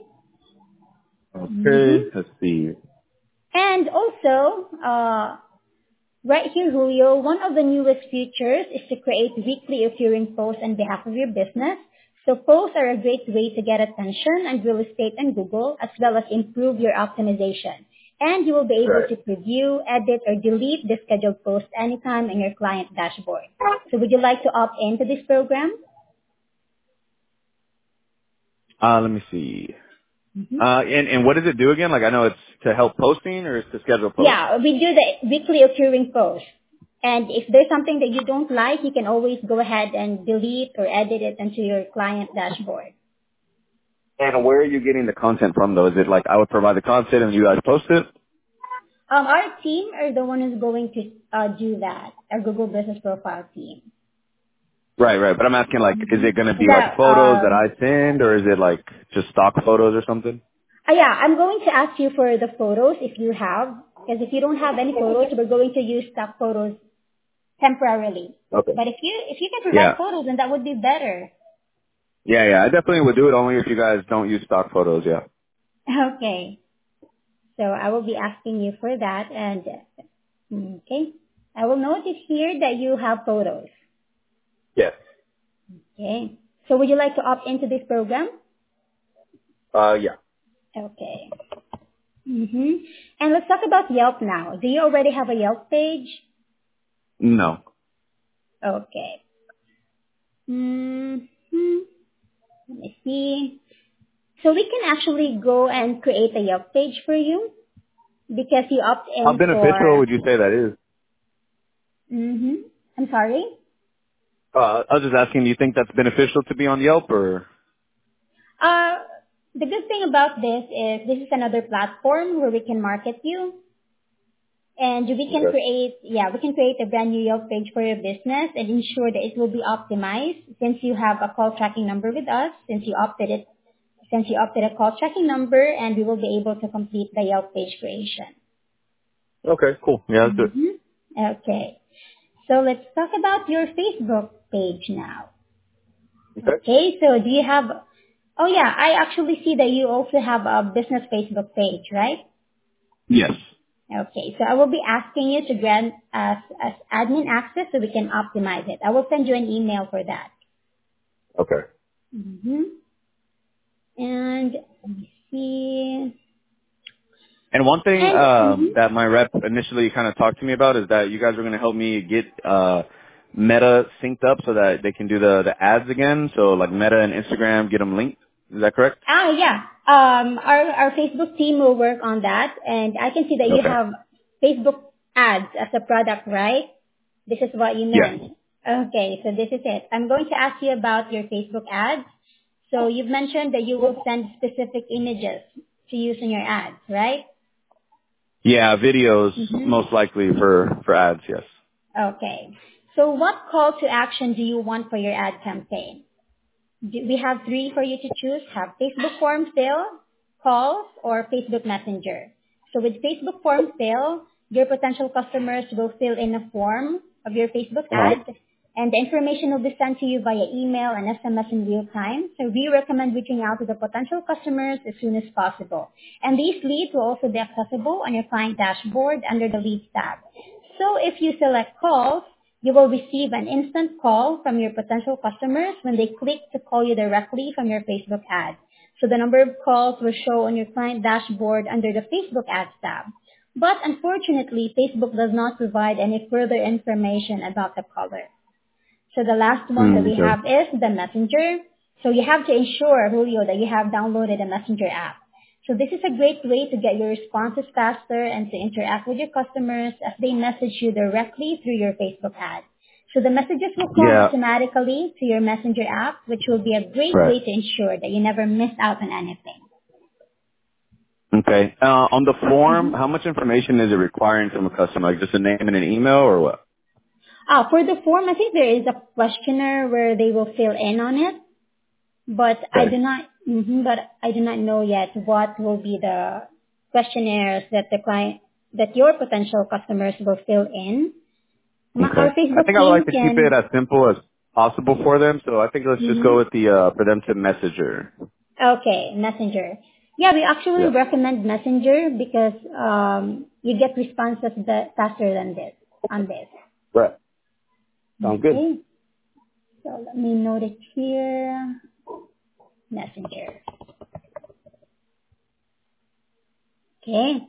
Okay. Mm-hmm. Let's see. And also, uh, right here, Julio, one of the newest features is to create weekly occurring posts on behalf of your business. So posts are a great way to get attention and real estate on Google, as well as improve your optimization. And you will be able Right. to preview, edit, or delete the scheduled post anytime in your client dashboard. So would you like to opt into this program? Uh, let me see. Mm-hmm. Uh, and, and what does it do again? Like, I know it's to help posting or it's to schedule posts? Yeah, we do the weekly occurring posts. And if there's something that you don't like, you can always go ahead and delete or edit it into your client dashboard. And where are you getting the content from, though? Is it like I would provide the content and you guys post it? Um, our team are the one who's going to uh, do that, our Google Business Profile team. Right, right. But I'm asking, like, is it going to be like That, photos that um, I send, or is it like just stock photos or something? uh, yeah, I'm going to ask you for the photos if you have, because if you don't have any photos, we're going to use stock photos temporarily. Okay. But if you if you can provide Yeah. photos, then that would be better. Yeah, yeah. I definitely would do it only if you guys don't use stock photos, yeah. Okay. So I will be asking you for that, and okay, I will notice here that you have photos. Yes. Okay. So would you like to opt into this program? Uh, yeah. Okay. Mm-hmm. And let's talk about Yelp now. Do you already have a Yelp page? No. Okay. Mm-hmm. Let me see. So we can actually go and create a Yelp page for you. because you opt How in beneficial for. would you say that is? Mm-hmm. I'm sorry. Uh, I was just asking, do you think that's beneficial to be on Yelp or? Uh, the good thing about this is this is another platform where we can market you. And we can Okay. create, yeah, we can create a brand new Yelp page for your business and ensure that it will be optimized since you have a call tracking number with us, since you opted it, since you opted a call tracking number, and we will be able to complete the Yelp page creation. Okay, cool. Yeah, that's good. hmm Okay. So let's talk about your Facebook page now. Okay. Okay. So do you have, oh yeah, I actually see that you also have a business Facebook page, right? Yes. Okay, so I will be asking you to grant us as admin access so we can optimize it. I will send you an email for that. Okay. hmm And let me see. And one thing And um, mhm. that my rep initially kind of talked to me about is that you guys were going to help me get uh, Meta synced up so that they can do the, the ads again. So like Meta and Instagram, get them linked. Is that correct? ah yeah, um, our our Facebook team will work on that, and I can see that you Okay. have Facebook ads as a product, right? This is what you Yes. meant. Okay, so this is it. I'm going to ask you about your Facebook ads. So you've mentioned that you will send specific images to use in your ads, right? Yeah, videos Mm-hmm. most likely for for ads. Yes. Okay. So what call to action do you want for your ad campaign? Do- We have three for you to choose. Have Facebook form fill, calls, or Facebook Messenger. So with Facebook form fill, your potential customers will fill in a form of your Facebook Uh huh. ad, and the information will be sent to you via email and S M S in real time. So we recommend reaching out to the potential customers as soon as possible. And these leads will also be accessible on your client dashboard under the Leads tab. So if you select calls, you will receive an instant call from your potential customers when they click to call you directly from your Facebook ad. So the number of calls will show on your client dashboard under the Facebook ads tab. But unfortunately, Facebook does not provide any further information about the caller. So the last one that Mm, we okay. have is the Messenger. So you have to ensure, Julio, that you have downloaded a Messenger app. So this is a great way to get your responses faster and to interact with your customers as they message you directly through your Facebook ad. So the messages will come Yeah. automatically to your Messenger app, which will be a great Right. way to ensure that you never miss out on anything. Okay. Uh, on the form, hmm how much information is it requiring from a customer? Like just a name and an email, or what? Ah, for the form, I think there is a questionnaire where they will fill in on it. But I do Okay. not, mhm, but I do not know yet what will be the questionnaires that the client, that your potential customers will fill in. My, our Okay. I Facebook think I would team like to keep it can, as simple as possible for them. So I think let's just hmm go with the uh, for them to messenger. okay, Messenger. Yeah, we actually Yeah. recommend Messenger because um, you get responses that faster than this on this. Right. Sounds good. Okay, so let me note it here. Messenger. Okay.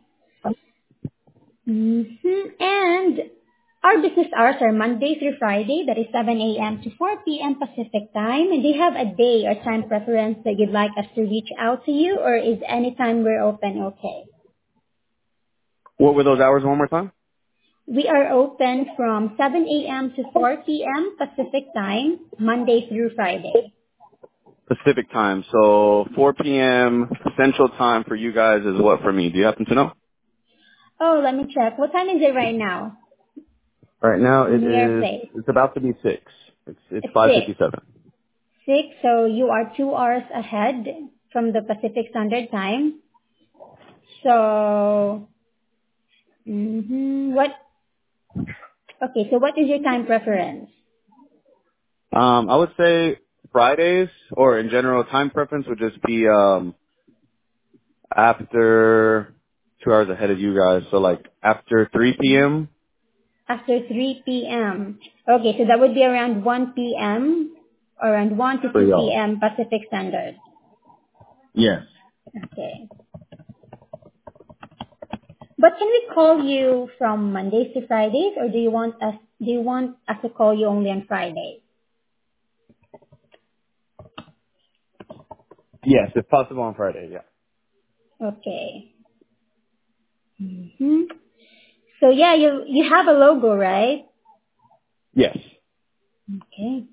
Mm-hmm. And our business hours are Monday through Friday, that is seven a.m. to four p.m. Pacific time. And do you have a day or time preference that you'd like us to reach out to you, or is any time we're open okay? What were those hours one more time? We are open from seven a.m. to four p.m. Pacific time, Monday through Friday. Pacific time. So four p.m. Central time for you guys is what for me? Do you happen to know? Oh, let me check. What time is it right now Right now it in your is. place? It's about to be six. It's it's It's five six. fifty-seven. Six, so you are two hours ahead from the Pacific Standard Time. So Mm-hmm. What? Okay, so what is your time preference? Um, I would say Fridays or in general time preference would just be um after two hours ahead of you guys. So like after three p.m. After three p.m. Okay, so that would be around one p.m. around one to for two y'all. p.m. Pacific Standard. Yes. Okay. But can we call you from Mondays to Fridays, or do you want us do you want us to call you only on Fridays? Yes, if possible on Friday. Yeah. Okay. yeah, you you have a logo, right? Yes. Okay.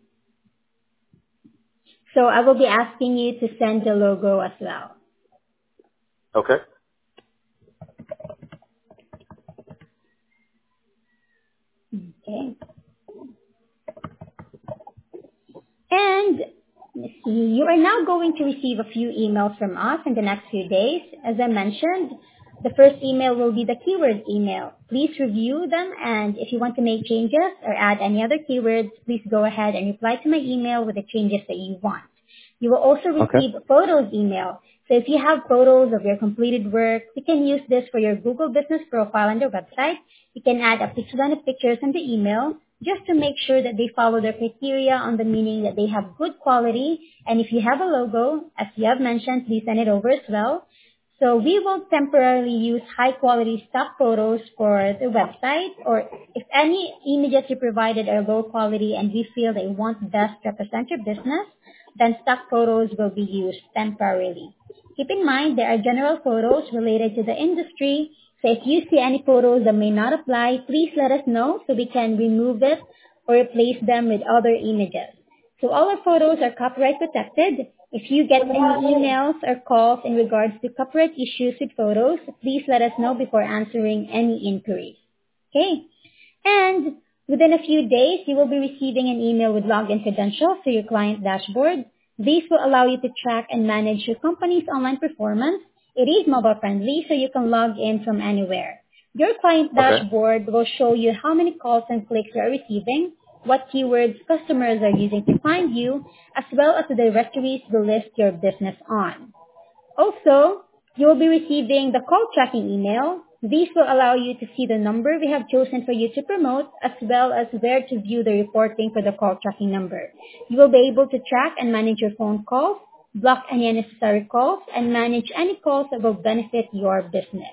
So I will be asking you to send the logo as well. Okay. Okay. And let's see, you are now going to receive a few emails from us in the next few days. As I mentioned, the first email will be the keyword email. Please review them, and if you want to make changes or add any other keywords, please go ahead and reply to my email with the changes that you want. You will also Okay. receive a photos email. So if you have photos of your completed work, you can use this for your Google Business Profile on their website. You can add up to twenty pictures in the email just to make sure that they follow their criteria on the meaning that they have good quality. And if you have a logo, as you have mentioned, please send it over as well. So we will temporarily use high quality stock photos for the website, or if any images you provided are low quality and we feel they won't best represent your business, then stock photos will be used temporarily. Keep in mind there are general photos related to the industry. So if you see any photos that may not apply, please let us know so we can remove it or replace them with other images. So all our photos are copyright protected. If you get any emails or calls in regards to copyright issues with photos, please let us know before answering any inquiries. Okay? And within a few days, you will be receiving an email with login credentials to your client dashboard. These will allow you to track and manage your company's online performance. It is mobile friendly, so you can log in from anywhere. Your client Okay. dashboard will show you how many calls and clicks you are receiving, what keywords customers are using to find you, as well as the directories will list your business on. Also, you will be receiving the call tracking email. These will allow you to see the number we have chosen for you to promote, as well as where to view the reporting for the call tracking number. You will be able to track and manage your phone calls, block any unnecessary calls, and manage any calls that will benefit your business.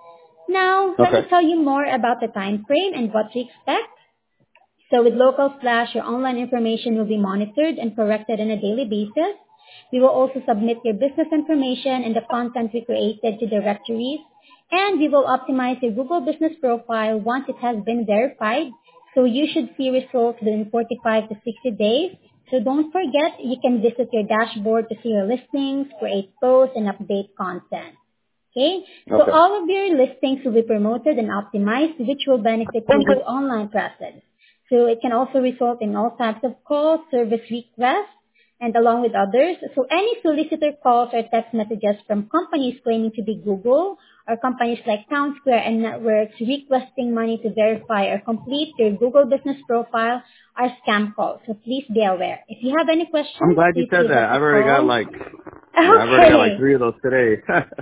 Now, let me Okay. tell you more about the time frame and what to expect. So with Local Flash, your online information will be monitored and corrected on a daily basis. We will also submit your business information and the content we created to directories. And we will optimize your Google Business Profile once it has been verified. So you should see results within forty-five to sixty days. So don't forget, you can visit your dashboard to see your listings, create posts, and update content. Okay? So Okay. all of your listings will be promoted and optimized, which will benefit you with online presence. So it can also result in all types of calls, service requests, and along with others. So any solicitor calls or text messages from companies claiming to be Google or companies like Townsquare and Networks requesting money to verify or complete your Google Business Profile are scam calls. So please be aware. If you have any I'm questions, glad you please said give us that. a I've already got call. like, yeah, I've already got like Okay. three of those today.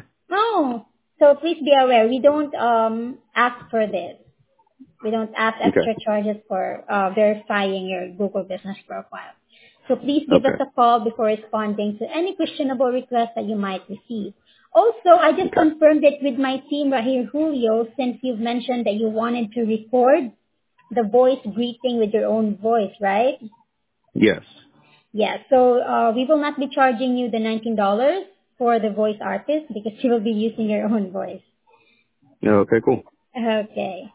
No. So please be aware. We don't um ask for this. We don't ask Okay. extra charges for uh, verifying your Google Business Profile. So please give us Okay. a call before responding to any questionable requests that you might receive. Also, I just Okay. confirmed it with my team right here, Julio, since you've mentioned that you wanted to record the voice greeting with your own voice, right? Yes. Yeah, so uh, we will not be charging you the nineteen dollars for the voice artist because you will be using your own voice. Yeah, okay, cool. Okay.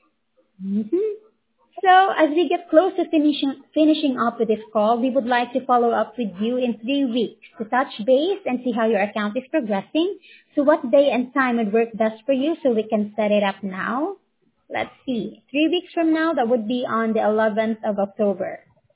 Mm-hmm. So as we get close to finishing, finishing up with this call, we would like to follow up with you in three weeks to touch base and see how your account is progressing. So what day and time would work best for you so we can set it up now? Let's see. Three weeks from now, that would be on the eleventh of October.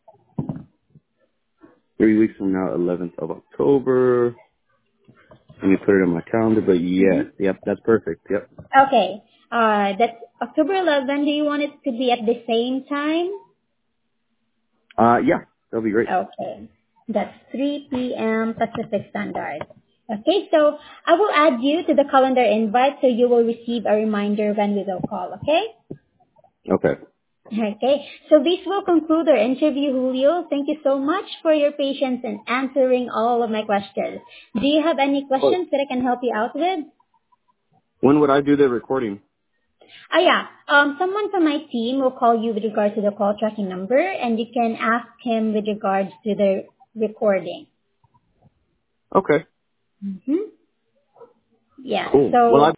Three weeks from now, eleventh of October. Let me put it in my calendar, but Mm-hmm. yes, yep, that's perfect. Yep. Okay. Uh, that's October eleventh. Do you want it to be at the same time? Uh, yeah, that'll be great. Okay. That's three p.m. Pacific Standard. Okay, so I will add you to the calendar invite so you will receive a reminder when we will call, okay? Okay. Okay, so this will conclude our interview, Julio. Thank you so much for your patience in answering all of my questions. Do you have any Oh, questions that I can help you out with? when would I do the recording? Ah, yeah. Um, someone from my team will call you with regards to the call tracking number, and you can ask him with regards to the recording. Okay. Mm-hmm. Yeah. Cool. Well, I So